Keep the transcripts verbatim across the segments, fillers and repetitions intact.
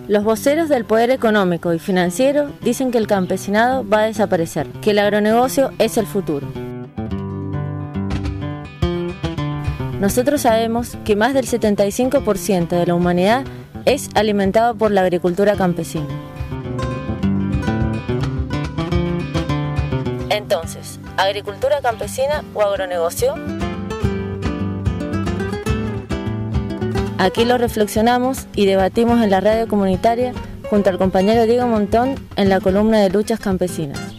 Los voceros del poder económico y financiero dicen que el campesinado va a desaparecer, que el agronegocio es el futuro. Nosotros sabemos que más del setenta y cinco por ciento de la humanidad es alimentado por la agricultura campesina. Entonces, ¿agricultura campesina o agronegocio? Aquí lo reflexionamos y debatimos en la radio comunitaria junto al compañero Diego Montón en la columna de Luchas Campesinas.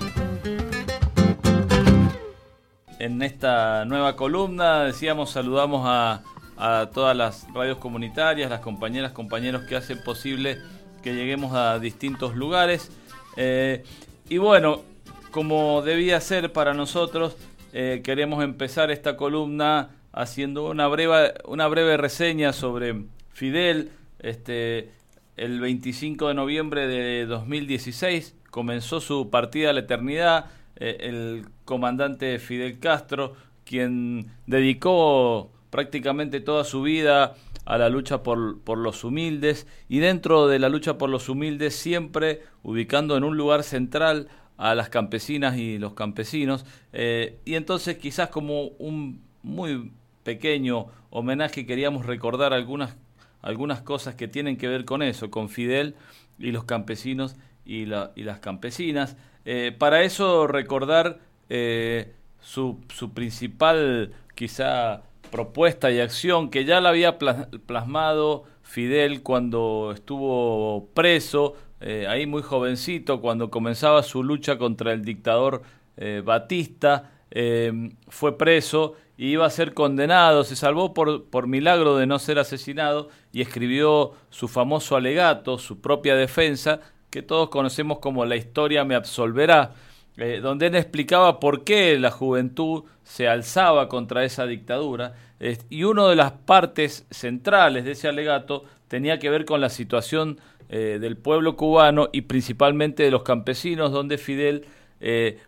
En esta nueva columna, decíamos, saludamos a, a todas las radios comunitarias, las compañeras, compañeros que hacen posible que lleguemos a distintos lugares. Eh, y bueno, como debía ser para nosotros, eh, queremos empezar esta columna haciendo una breve, una breve reseña sobre Fidel. Este, el veinticinco de noviembre de dos mil dieciséis comenzó su partida a la eternidad. Eh, el comandante Fidel Castro, quien dedicó prácticamente toda su vida a la lucha por, por los humildes, y dentro de la lucha por los humildes siempre ubicando en un lugar central a las campesinas y los campesinos. Eh, y entonces quizás como un muy pequeño homenaje queríamos recordar algunas, algunas cosas que tienen que ver con eso, con Fidel y los campesinos y, la, y las campesinas. Eh, para eso recordar eh, su, su principal quizá propuesta y acción, que ya la había plasmado Fidel cuando estuvo preso, eh, ahí muy jovencito, cuando comenzaba su lucha contra el dictador eh, Batista. Eh, fue preso y iba a ser condenado, se salvó por, por milagro de no ser asesinado y escribió su famoso alegato, su propia defensa, que todos conocemos como La historia me absolverá, eh, donde él explicaba por qué la juventud se alzaba contra esa dictadura, eh, y una de las partes centrales de ese alegato tenía que ver con la situación eh, del pueblo cubano y principalmente de los campesinos, donde Fidel eh,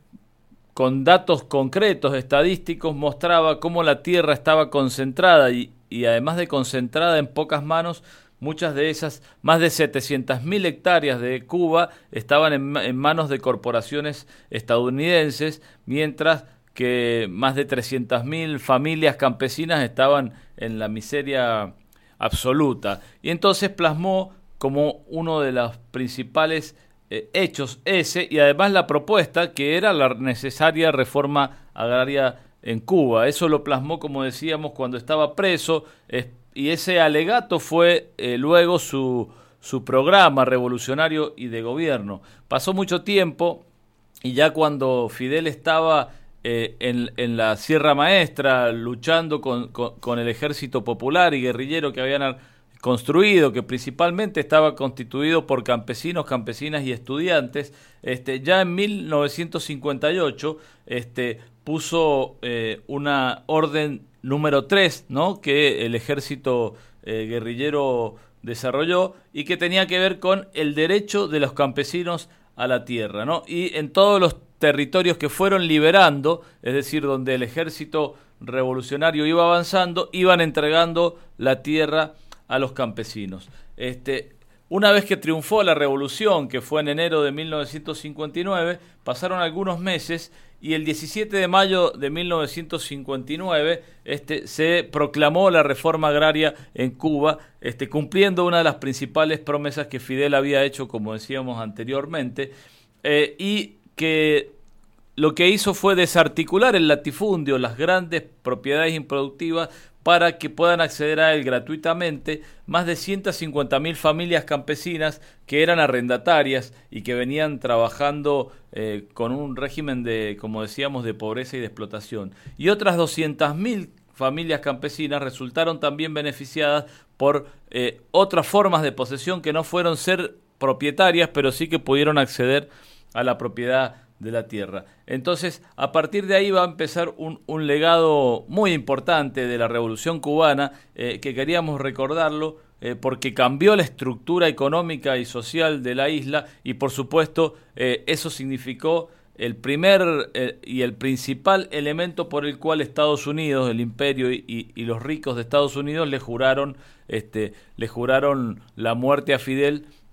con datos concretos, estadísticos, mostraba cómo la tierra estaba concentrada y, y además de concentrada en pocas manos, muchas de esas, más de setecientas mil hectáreas de Cuba estaban en, en manos de corporaciones estadounidenses, mientras que más de trescientas mil familias campesinas estaban en la miseria absoluta. Y entonces plasmó como uno de los principales eh, hechos ese, y además la propuesta que era la necesaria reforma agraria en Cuba. Eso lo plasmó, como decíamos, cuando estaba preso, eh, y ese alegato fue eh, luego su, su programa revolucionario y de gobierno. Pasó mucho tiempo y ya cuando Fidel estaba eh, en, en la Sierra Maestra luchando con, con, con el ejército popular y guerrillero que habían construido, que principalmente estaba constituido por campesinos, campesinas y estudiantes, este, ya en mil novecientos cincuenta y ocho este, puso eh, una orden número tres, ¿no?, que el ejército eh, guerrillero desarrolló y que tenía que ver con el derecho de los campesinos a la tierra, ¿no? Y en todos los territorios que fueron liberando, es decir, donde el ejército revolucionario iba avanzando, iban entregando la tierra a los campesinos. Este, una vez que triunfó la revolución, que fue en enero de mil novecientos cincuenta y nueve, pasaron algunos meses y el diecisiete de mayo de mil novecientos cincuenta y nueve este, se proclamó la reforma agraria en Cuba, este, cumpliendo una de las principales promesas que Fidel había hecho, como decíamos anteriormente, eh, y que lo que hizo fue desarticular el latifundio, las grandes propiedades improductivas, para que puedan acceder a él gratuitamente más de ciento cincuenta mil familias campesinas que eran arrendatarias y que venían trabajando eh, con un régimen de, como decíamos, de pobreza y de explotación. Y otras doscientas mil familias campesinas resultaron también beneficiadas por eh, otras formas de posesión que no fueron ser propietarias, pero sí que pudieron acceder a la propiedad de la tierra. Entonces, a partir de ahí va a empezar un, un legado muy importante de la Revolución Cubana, eh, que queríamos recordarlo, eh, porque cambió la estructura económica y social de la isla, y por supuesto eh, eso significó el primer eh, y el principal elemento por el cual Estados Unidos, el imperio y, y, y los ricos de Estados Unidos le juraron, este, le juraron la muerte a Fidel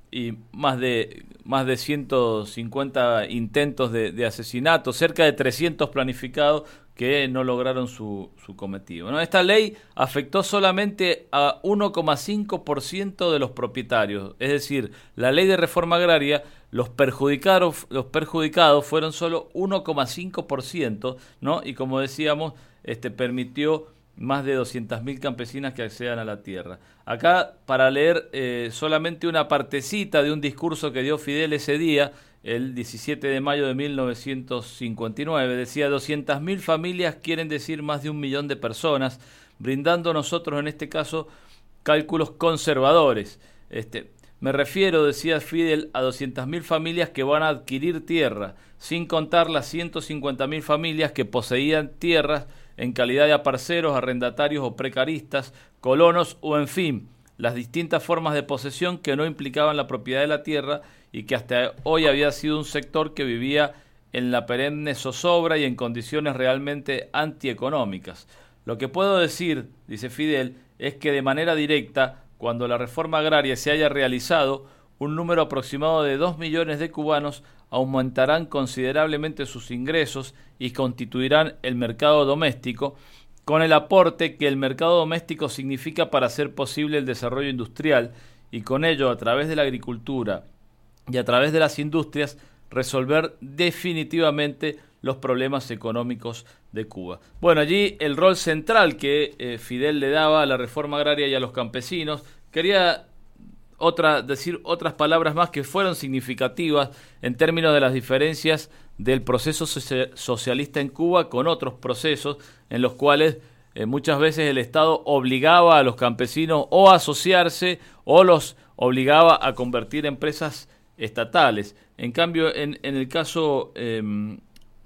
y más de más de ciento cincuenta intentos de, de asesinato, cerca de trescientos planificados que no lograron su, su cometido, ¿no? Esta ley afectó solamente a uno coma cinco por ciento de los propietarios, es decir, la ley de reforma agraria, los perjudicados, los perjudicados fueron solo uno coma cinco por ciento, ¿no? Y como decíamos, este permitió más de doscientas mil campesinas que accedan a la tierra. Acá, para leer eh, solamente una partecita de un discurso que dio Fidel ese día, el diecisiete de mayo de mil novecientos cincuenta y nueve, decía: doscientas mil familias quieren decir más de un millón de personas, brindando nosotros en este caso cálculos conservadores. Este, me refiero, decía Fidel, a doscientas mil familias que van a adquirir tierra, sin contar las ciento cincuenta mil familias que poseían tierras en calidad de aparceros, arrendatarios o precaristas, colonos o en fin, las distintas formas de posesión que no implicaban la propiedad de la tierra y que hasta hoy había sido un sector que vivía en la perenne zozobra y en condiciones realmente antieconómicas. Lo que puedo decir, dice Fidel, es que de manera directa, cuando la reforma agraria se haya realizado, un número aproximado de dos millones de cubanos aumentarán considerablemente sus ingresos y constituirán el mercado doméstico, con el aporte que el mercado doméstico significa para hacer posible el desarrollo industrial y con ello, a través de la agricultura y a través de las industrias, resolver definitivamente los problemas económicos de Cuba. Bueno, allí el rol central que eh, Fidel le daba a la reforma agraria y a los campesinos. Quería otra, decir otras palabras más que fueron significativas en términos de las diferencias del proceso socialista en Cuba con otros procesos en los cuales eh, muchas veces el Estado obligaba a los campesinos o a asociarse o los obligaba a convertir en empresas estatales. En cambio, en, en el caso eh, en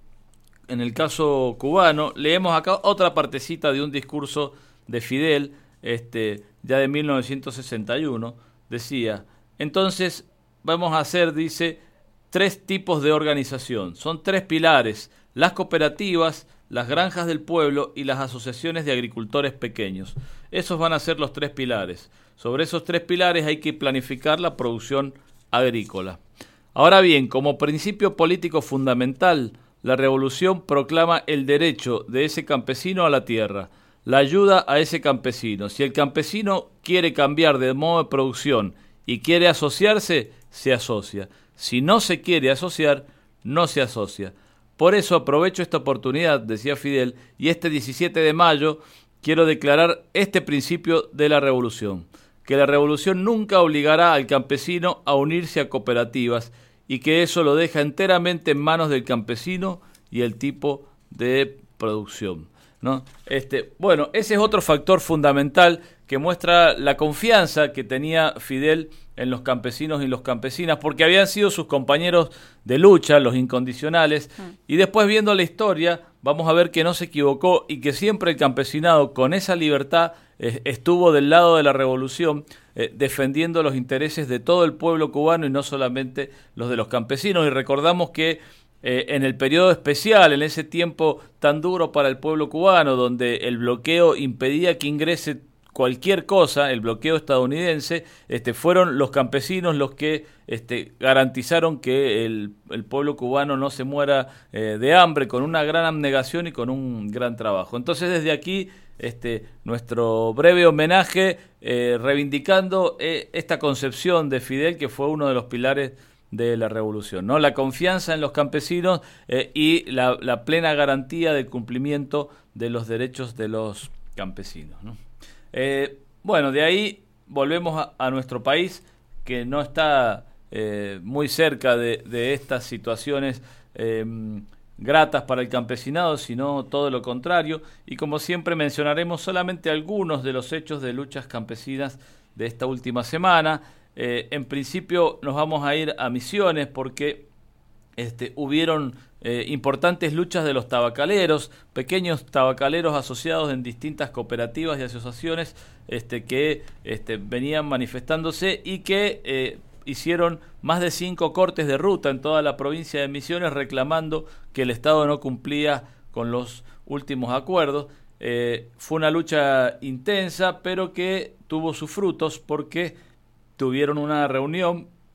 el caso cubano, leemos acá otra partecita de un discurso de Fidel, este, ya de mil novecientos sesenta y uno, decía: entonces vamos a hacer, dice, tres tipos de organización. Son tres pilares: las cooperativas, las granjas del pueblo y las asociaciones de agricultores pequeños. Esos van a ser los tres pilares. Sobre esos tres pilares hay que planificar la producción agrícola. Ahora bien, como principio político fundamental, la revolución proclama el derecho de ese campesino a la tierra, la ayuda a ese campesino. Si el campesino quiere cambiar de modo de producción y quiere asociarse, se asocia. Si no se quiere asociar, no se asocia. Por eso aprovecho esta oportunidad, decía Fidel, y este diecisiete de mayo quiero declarar este principio de la revolución: que la revolución nunca obligará al campesino a unirse a cooperativas y que eso lo deja enteramente en manos del campesino y el tipo de producción, ¿no? Este, bueno, ese es otro factor fundamental que muestra la confianza que tenía Fidel en los campesinos y los campesinas, porque habían sido sus compañeros de lucha, los incondicionales, mm. y después, viendo la historia, vamos a ver que no se equivocó y que siempre el campesinado, con esa libertad, eh, estuvo del lado de la revolución, eh, defendiendo los intereses de todo el pueblo cubano y no solamente los de los campesinos. Y recordamos que eh, en el periodo especial, en ese tiempo tan duro para el pueblo cubano, donde el bloqueo impedía que ingrese cualquier cosa, el bloqueo estadounidense, este, fueron los campesinos los que este, garantizaron que el, el pueblo cubano no se muera eh, de hambre, con una gran abnegación y con un gran trabajo. Entonces, desde aquí, este, nuestro breve homenaje, eh, reivindicando eh, esta concepción de Fidel, que fue uno de los pilares de la revolución, ¿no? La confianza en los campesinos eh, y la, la plena garantía del cumplimiento de los derechos de los campesinos, ¿no? Eh, bueno, de ahí volvemos a, a nuestro país, que no está eh, muy cerca de, de estas situaciones eh, gratas para el campesinado, sino todo lo contrario, y como siempre mencionaremos solamente algunos de los hechos de luchas campesinas de esta última semana. Eh, en principio nos vamos a ir a Misiones porque este, hubieron eh, importantes luchas de los tabacaleros, pequeños tabacaleros asociados en distintas cooperativas y asociaciones este, que este, venían manifestándose y que eh, hicieron más de cinco cortes de ruta en toda la provincia de Misiones, reclamando que el Estado no cumplía con los últimos acuerdos. Eh, fue una lucha intensa, pero que tuvo sus frutos porque tuvieron una reunión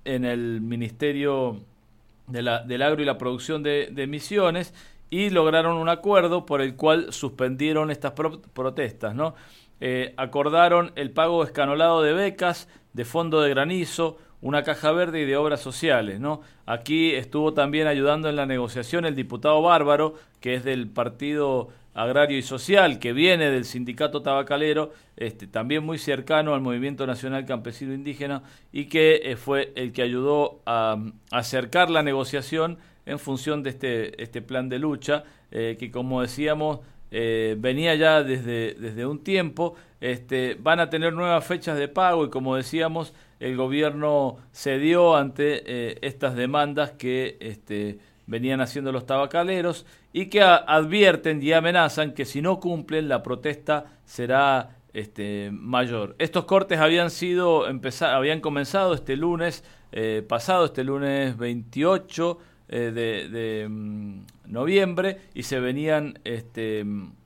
en el Ministerio de la, del Agro y la Producción de, de Misiones, y lograron un acuerdo por el cual suspendieron estas pro, protestas, ¿no? Eh, acordaron el pago escalonado de becas, de fondo de granizo, una caja verde y de obras sociales, ¿no? Aquí estuvo también ayudando en la negociación el diputado Bárbaro, que es del Partido Agrario y Social, que viene del sindicato tabacalero, este, también muy cercano al Movimiento Nacional Campesino Indígena, y que eh, fue el que ayudó a, a acercar la negociación en función de este, este plan de lucha, eh, que como decíamos, eh, venía ya desde, desde un tiempo. Este, van a tener nuevas fechas de pago y, como decíamos, el gobierno cedió ante eh, estas demandas que este, venían haciendo los tabacaleros, y que a, advierten y amenazan que si no cumplen, la protesta será este, mayor. Estos cortes habían sido empezar, habían comenzado este lunes eh, pasado, este lunes veintiocho eh, de, de mm, noviembre, y se venían este,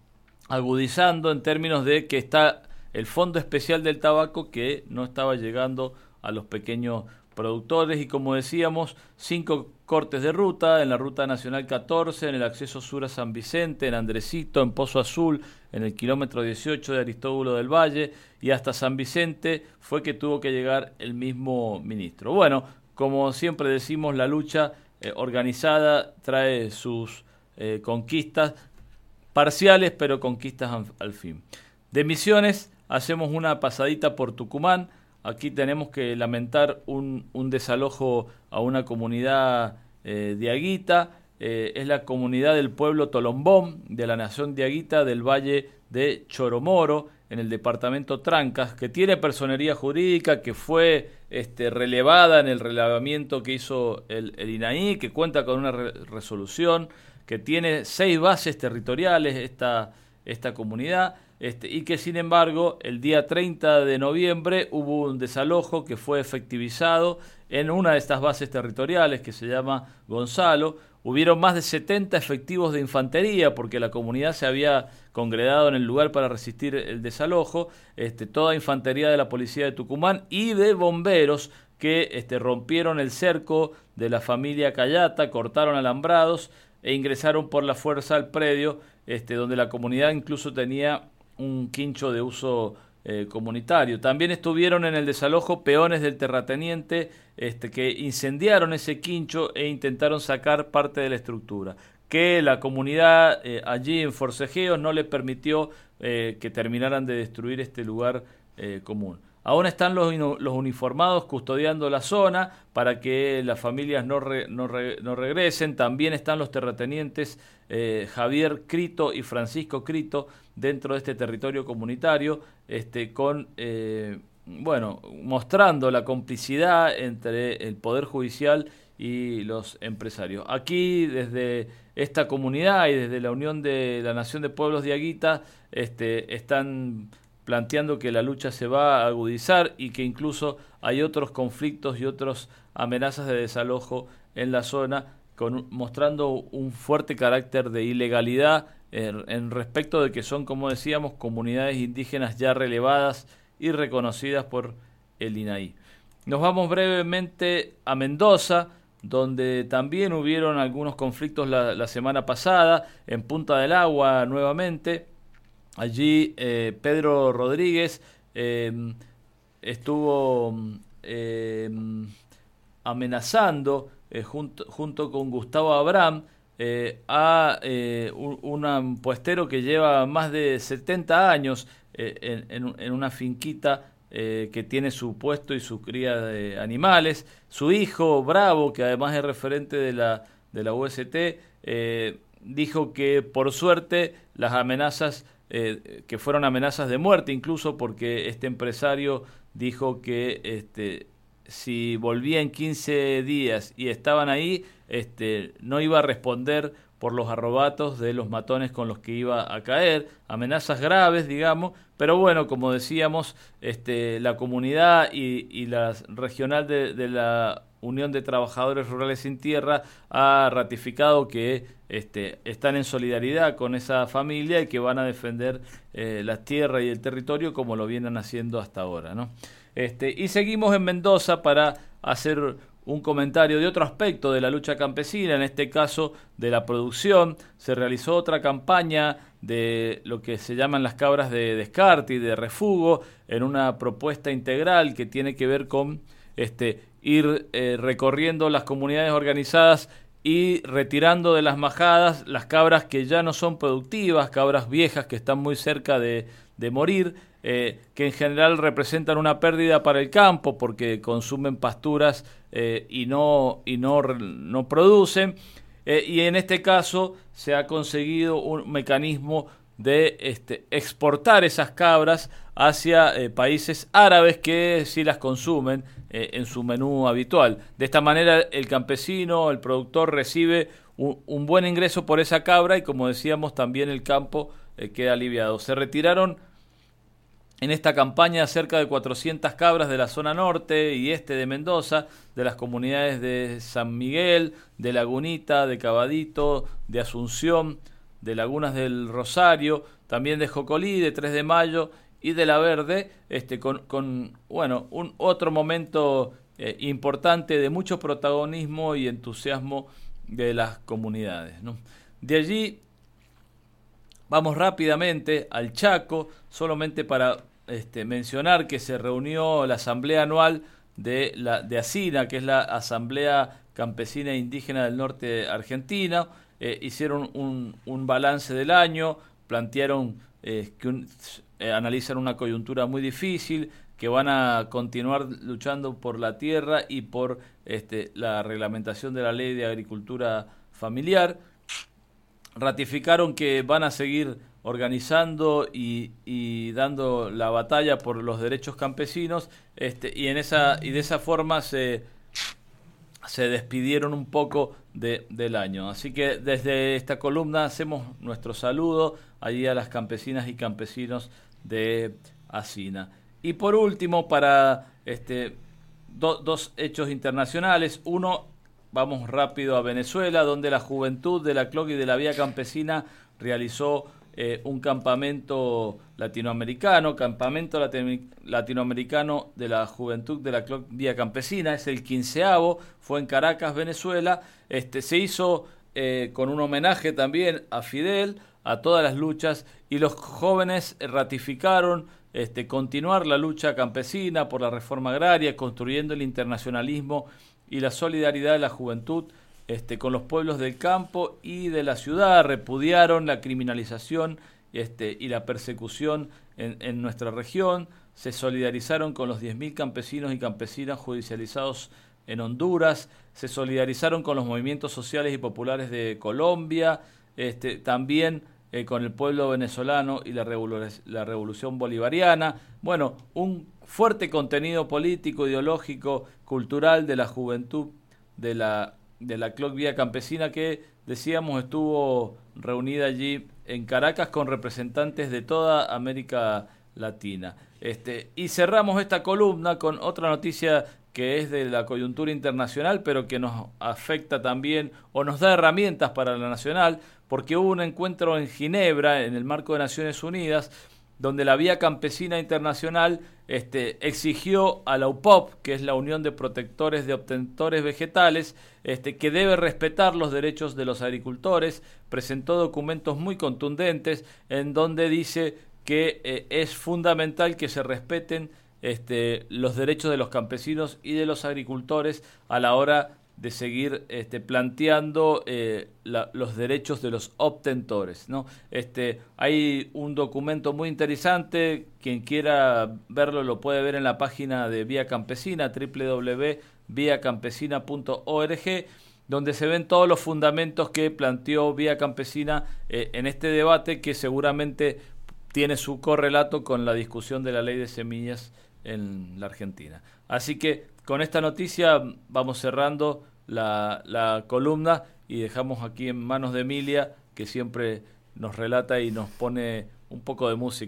agudizando en términos de que está el Fondo Especial del Tabaco, que no estaba llegando a los pequeños productores, y como decíamos, cinco cortes de ruta: en la Ruta Nacional catorce, en el acceso sur a San Vicente, en Andresito, en Pozo Azul, en el kilómetro dieciocho de Aristóbulo del Valle, y hasta San Vicente fue que tuvo que llegar el mismo ministro. Bueno, como siempre decimos, la lucha eh, organizada trae sus eh, conquistas parciales, pero conquistas al, al fin. De Misiones hacemos una pasadita por Tucumán. Aquí tenemos que lamentar un, un desalojo a una comunidad eh, diaguita. Eh, es la comunidad del pueblo Tolombón, de la nación diaguita del Valle de Choromoro, en el departamento Trancas, que tiene personería jurídica, que fue este, relevada en el relevamiento que hizo el, el INAI, que cuenta con una re- resolución, que tiene seis bases territoriales esta, esta comunidad. Este, y que sin embargo el día treinta de noviembre hubo un desalojo que fue efectivizado en una de estas bases territoriales, que se llama Gonzalo. Hubieron más de setenta efectivos de infantería, porque la comunidad se había congregado en el lugar para resistir el desalojo, este, toda infantería de la policía de Tucumán y de bomberos, que este, rompieron el cerco de la familia Cayata, cortaron alambrados e ingresaron por la fuerza al predio, este, donde la comunidad incluso tenía un quincho de uso eh, comunitario. También estuvieron en el desalojo peones del terrateniente este, que incendiaron ese quincho e intentaron sacar parte de la estructura, que la comunidad eh, allí en forcejeos no les permitió eh, que terminaran de destruir este lugar eh, común. Aún están los, los uniformados custodiando la zona para que las familias no, re, no, re, no regresen. También están los terratenientes eh, Javier Crito y Francisco Crito dentro de este territorio comunitario, este, con eh, bueno, mostrando la complicidad entre el Poder Judicial y los empresarios. Aquí, desde esta comunidad y desde la Unión de la Nación de Pueblos Diaguita, este, están planteando que la lucha se va a agudizar y que incluso hay otros conflictos y otras amenazas de desalojo en la zona, con, mostrando un fuerte carácter de ilegalidad en, en respecto de que son, como decíamos, comunidades indígenas ya relevadas y reconocidas por el INAI. Nos vamos brevemente a Mendoza, donde también hubieron algunos conflictos la, la semana pasada, en Punta del Agua nuevamente. Allí eh, Pedro Rodríguez eh, estuvo eh, amenazando eh, junto, junto con Gustavo Abraham eh, a eh, un, un puestero que lleva más de setenta años eh, en, en, en una finquita eh, que tiene su puesto y su cría de animales. Su hijo Bravo, que además es referente de la, de la U S T, eh, dijo que por suerte las amenazas Eh, que fueron amenazas de muerte, incluso porque este empresario dijo que este, si volvía en quince días y estaban ahí, este, no iba a responder por los arrobatos de los matones con los que iba a caer. Amenazas graves, digamos, pero bueno, como decíamos, este, la comunidad y, y la regional de, de la Unión de Trabajadores Rurales Sin Tierra ha ratificado que este, están en solidaridad con esa familia y que van a defender eh, las tierras y el territorio como lo vienen haciendo hasta ahora, ¿no? Este, y seguimos en Mendoza para hacer un comentario de otro aspecto de la lucha campesina, en este caso de la producción. Se realizó otra campaña de lo que se llaman las cabras de descarte y de refugo, en una propuesta integral que tiene que ver con este, ir eh, recorriendo las comunidades organizadas y retirando de las majadas las cabras que ya no son productivas, cabras viejas que están muy cerca de, de morir, eh, que en general representan una pérdida para el campo porque consumen pasturas eh, y no, y no, no producen. Eh, y en este caso se ha conseguido un mecanismo de este, exportar esas cabras hacia eh, países árabes que sí las consumen eh, en su menú habitual. De esta manera el campesino, el productor recibe un, un buen ingreso por esa cabra y, como decíamos, también el campo eh, queda aliviado. Se retiraron en esta campaña cerca de cuatrocientas cabras de la zona norte y este de Mendoza, de las comunidades de San Miguel, de Lagunita, de Cabadito, de Asunción, de Lagunas del Rosario, también de Jocolí, de tres de mayo y de La Verde, este, con, con bueno, un otro momento eh, importante de mucho protagonismo y entusiasmo de las comunidades, ¿no? De allí vamos rápidamente al Chaco, solamente para este, mencionar que se reunió la asamblea anual de, la, de ASINA, que es la Asamblea Campesina e Indígena del Norte de Argentina. Eh, hicieron un, un balance del año, plantearon eh, que un, eh, analizan una coyuntura muy difícil, que van a continuar luchando por la tierra y por este, la reglamentación de la ley de agricultura familiar. Ratificaron que van a seguir organizando y, y dando la batalla por los derechos campesinos, este, y en esa y de esa forma se se despidieron un poco de, del año. Así que desde esta columna hacemos nuestro saludo allí a las campesinas y campesinos de ASINA. Y por último, para este do, dos hechos internacionales. Uno, vamos rápido a Venezuela, donde la juventud de la C L O C y de la Vía Campesina realizó eh, un campamento latinoamericano, campamento latino, latinoamericano de la juventud de la C L O C Vía Campesina, es el quinceavo, fue en Caracas, Venezuela. Este, se hizo eh, con un homenaje también a Fidel, a todas las luchas, y los jóvenes ratificaron este, continuar la lucha campesina por la reforma agraria, construyendo el internacionalismo y la solidaridad de la juventud este, con los pueblos del campo y de la ciudad. Repudiaron la criminalización este, y la persecución en, en nuestra región. Se solidarizaron con los diez mil campesinos y campesinas judicializados en Honduras. Se solidarizaron con los movimientos sociales y populares de Colombia, este, también eh, con el pueblo venezolano y la, revolu- la revolución bolivariana. Bueno, un fuerte contenido político, ideológico, cultural de la juventud de la, de la C L O C Vía Campesina, que decíamos estuvo reunida allí en Caracas con representantes de toda América Latina. Este, y cerramos esta columna con otra noticia que es de la coyuntura internacional, pero que nos afecta también o nos da herramientas para la nacional, porque hubo un encuentro en Ginebra, en el marco de Naciones Unidas, donde la Vía Campesina Internacional este, exigió a la U P O P, que es la Unión de Protectores de Obtentores Vegetales, este, que debe respetar los derechos de los agricultores. Presentó documentos muy contundentes en donde dice que eh, es fundamental que se respeten este, los derechos de los campesinos y de los agricultores a la hora de seguir este, planteando eh, la, los derechos de los obtentores, ¿no? Este, hay un documento muy interesante, quien quiera verlo lo puede ver en la página de Vía Campesina, doble u doble u doble u punto vía campesina punto org, donde se ven todos los fundamentos que planteó Vía Campesina eh, en este debate, que seguramente tiene su correlato con la discusión de la ley de semillas en la Argentina. Así que con esta noticia vamos cerrando la, la columna y dejamos aquí en manos de Emilia, que siempre nos relata y nos pone un poco de música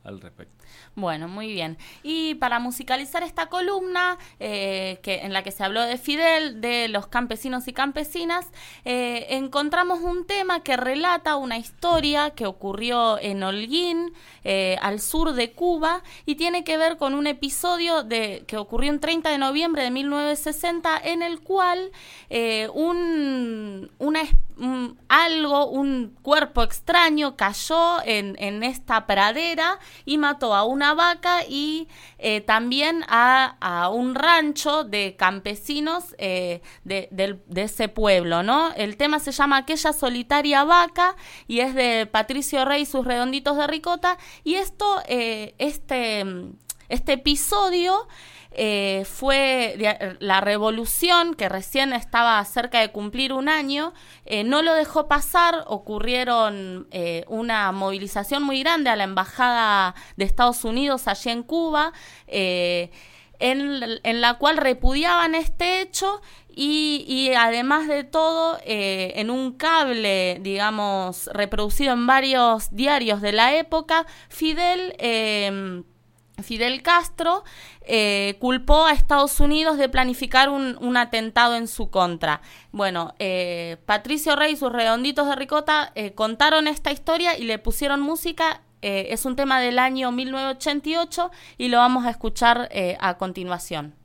al respecto. Bueno, muy bien. Y para musicalizar esta columna, eh, que en la que se habló de Fidel, de los campesinos y campesinas, eh, encontramos un tema que relata una historia que ocurrió en Holguín, eh, al sur de Cuba, y tiene que ver con un episodio de, que ocurrió el treinta de noviembre de mil novecientos sesenta, en el cual eh, un, una un, algo, un cuerpo extraño cayó en, en esta pradera y mató a una vaca y eh, también a, a un rancho de campesinos eh, de, de, de ese pueblo, ¿no? El tema se llama Aquella solitaria vaca y es de Patricio Rey y sus redonditos de ricota, y esto, eh, este, este episodio Eh, fue la revolución, que recién estaba cerca de cumplir un año, eh, no lo dejó pasar. Ocurrieron eh, una movilización muy grande a la embajada de Estados Unidos allí en Cuba, eh, en, en la cual repudiaban este hecho. Y, y además de todo, eh, en un cable, digamos, reproducido en varios diarios de la época, Fidel... Eh, Fidel Castro eh, culpó a Estados Unidos de planificar un, un atentado en su contra. Bueno, eh, Patricio Rey y sus redonditos de ricota eh, contaron esta historia y le pusieron música. Eh, es un tema del año mil novecientos ochenta y ocho y lo vamos a escuchar eh, a continuación.